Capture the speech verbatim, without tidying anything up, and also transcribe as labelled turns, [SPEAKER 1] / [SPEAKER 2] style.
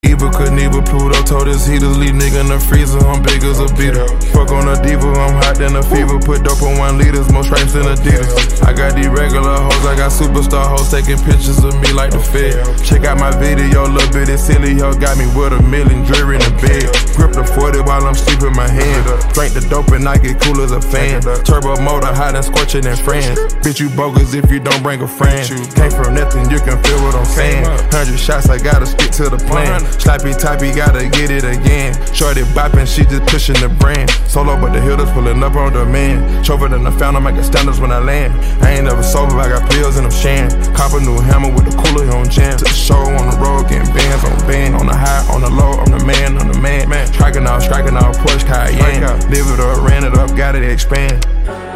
[SPEAKER 1] Evil Knievel, Pluto told his heaters, leave nigga in the freezer, I'm big as a beater. Fuck on a diva, I'm hot than a fever, put dope on one liters, more stripes than Adidas. I got these regular hoes, I got superstar hoes taking pictures of me like the Fed. Check out my video, little bit of silly, yo, got me with a million jewelry in the bed. Grip the forty while I'm sleeping my hand. Drink the dope and I get cool as a fan. Turbo motor, hot and scorching in France. Bitch, you bogus if you don't bring a friend. Came from nothing, you can feel what I'm saying. Hundred shots, I gotta stick to the plan. Slappy typey, gotta get it again. Shorty bopping, she just pushing the brand. Solo, but the hitters pulling up on demand. Chauffeur than the fountain, making standards when I land. I ain't never sober, I got pills and I'm shan. Cop a new hammer with the cooler on jam. Took the show on the road, getting bands on band. On the high, on the low, I'm the man, I'm the man. man. Striking out, striking out, Porsche Cayenne. Live it up, ran it up, gotta expand.